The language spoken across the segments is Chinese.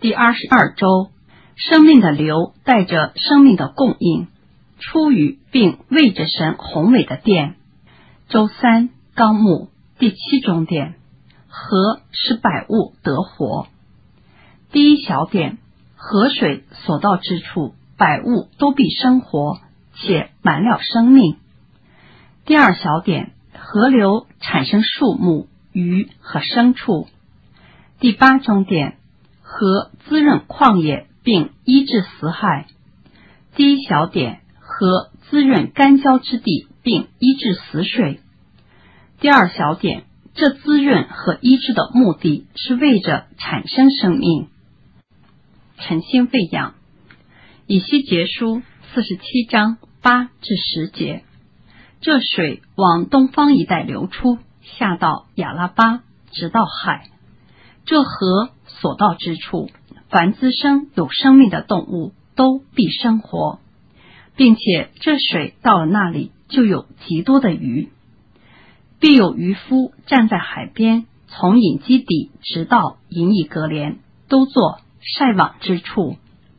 第22周，生命的流带着生命的供应，出于并为着神宏伟的殿。周3纲目第7中点，河使百物得活。第一小点，河水所到之处，百物都必生活，且满了生命。第二小点，河流产生树木、鱼和牲畜。第8中点，河滋润旷野并医治死海。第一小点，河滋润干焦之地并医治死水。第二小点，这滋润和医治的目的是为着产生生命。晨星喂养。以西结书47章8至10节，这水往东方一带流出，下到亚拉巴，直到海。这河所到之处，凡滋生有生命的动物都必生活，并且这水到了那里，就有极多的鱼。必有渔夫站在海边，从隐基底直到隐以革连，都作晒网之处。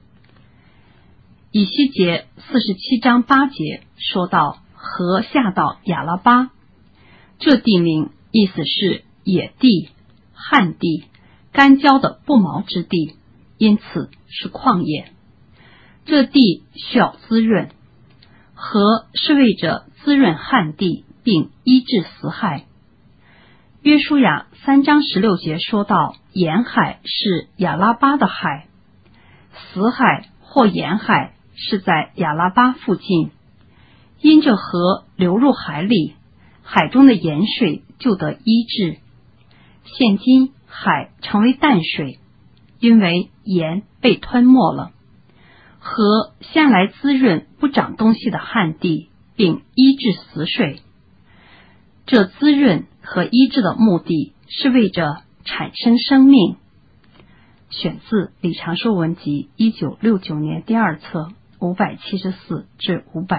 以西结47章8节说到河下到亚拉巴，这地名意思是野地、旱地、干焦的不毛之地，因此是旷野。这地需要滋润，河是为着滋润旱地并医治死海。约书亚3章16节说到盐海是亚拉巴的海，死海或盐海是在亚拉巴附近，因这河流入海里，海中的盐水就得医治。现今海成为淡水，因为盐被吞没了。河先来滋润不长东西的旱地，并医治死水。这滋润和医治的目的是为着产生生命。选自李长寿文集1969年第2册574至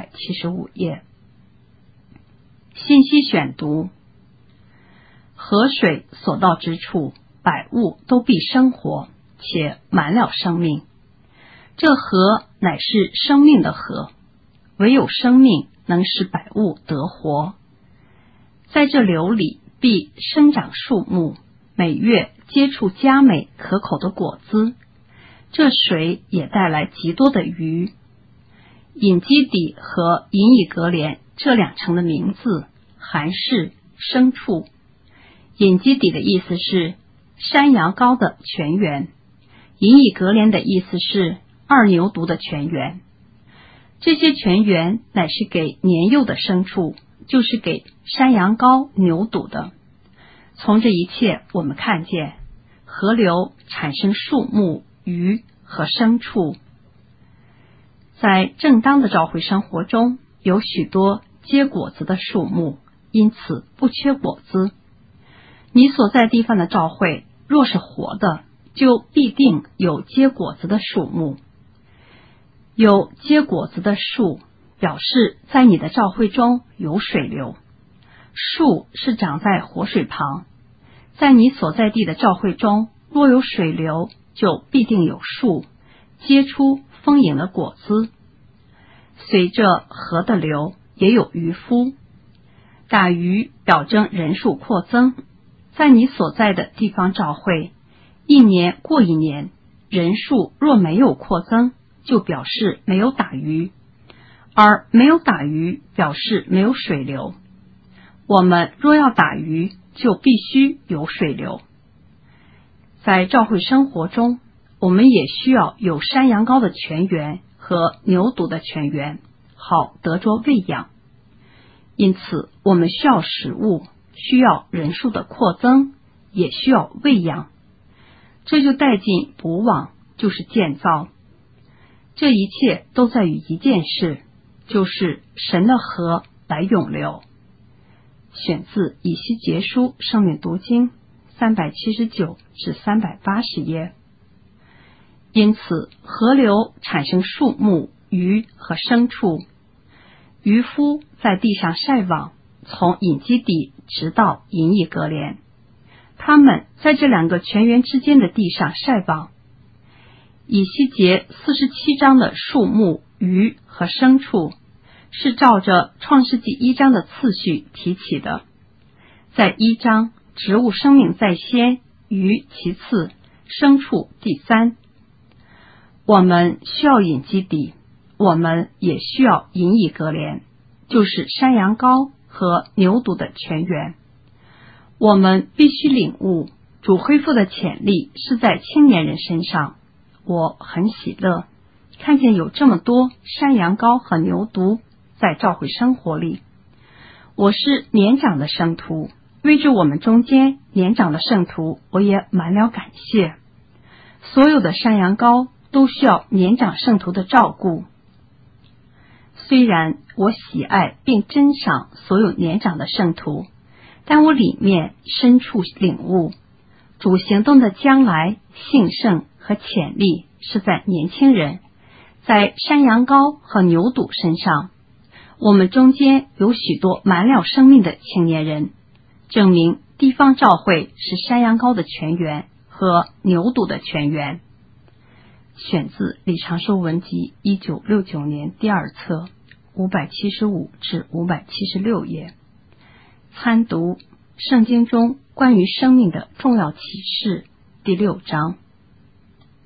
575页。信息选读。河水所到之处，百物都必生活，且满了生命。这河乃是生命的河，唯有生命能使百物得活。在这流里必生长树木，每月结出佳美可口的果子。这水也带来极多的鱼。隐基底和隐以革连这2城的名字含是牲畜。隐基底的意思是山羊羔的泉源，隐以革连的意思是二牛犊的泉源。这些泉源乃是给年幼的牲畜，就是给山羊羔、牛犊的。从这一切我们看见河流产生树木、鱼和牲畜。在正当的教会生活中，有许多结果子的树木，因此不缺果子。你所在地方的教会若是活的，就必定有结果子的树木。有结果子的树，表示在你的教会中有水流。树是长在活水旁，在你所在地的教会中，若有水流，就必定有树，结出丰盈的果子。随着河的流，也有渔夫。打鱼表征人数扩增，在你所在的地方教会，一年过一年，人数若没有扩增，就表示没有打鱼，而没有打鱼表示没有水流。我们若要打鱼，就必须有水流。在教会生活中，我们也需要有山羊羔的泉源和牛犊的泉源，好得着喂养。因此我们需要食物，需要人数的扩增，也需要喂养。这就带进补网，就是建造。这一切都在于一件事，就是神的河来涌流。选自以西结书生命读经379至380页。因此河流产生树木、鱼和牲畜。渔夫在地上晒网，从隐基底直到隐以革连。他们在这2个泉源之间的地上晒网。 以西结47章的树木、鱼和牲畜是照着创世纪1章的次序提起的。在1章，植物生命在先，鱼其次，牲畜第三。我们需要饮基底，我们也需要饮以格莲，就是山羊羔和牛犊的泉源。我们必须领悟，主恢复的潜力是在青年人身上。我很喜乐，看见有这么多山羊羔和牛犊在教会生活里。我是年长的圣徒，为着我们中间年长的圣徒，我也满了感谢。所有的山羊羔都需要年长圣徒的照顾。虽然我喜爱并珍赏所有年长的圣徒，但我里面深处领悟，主行动的将来、兴盛和潜力是在年轻人，在山羊羔和牛犊身上。我们中间有许多满了生命的青年人，证明地方教会是山羊羔的泉源和牛犊的泉源。选自李长寿文集1969年第2册575至576页。参读圣经中关于生命的重要启示第6章。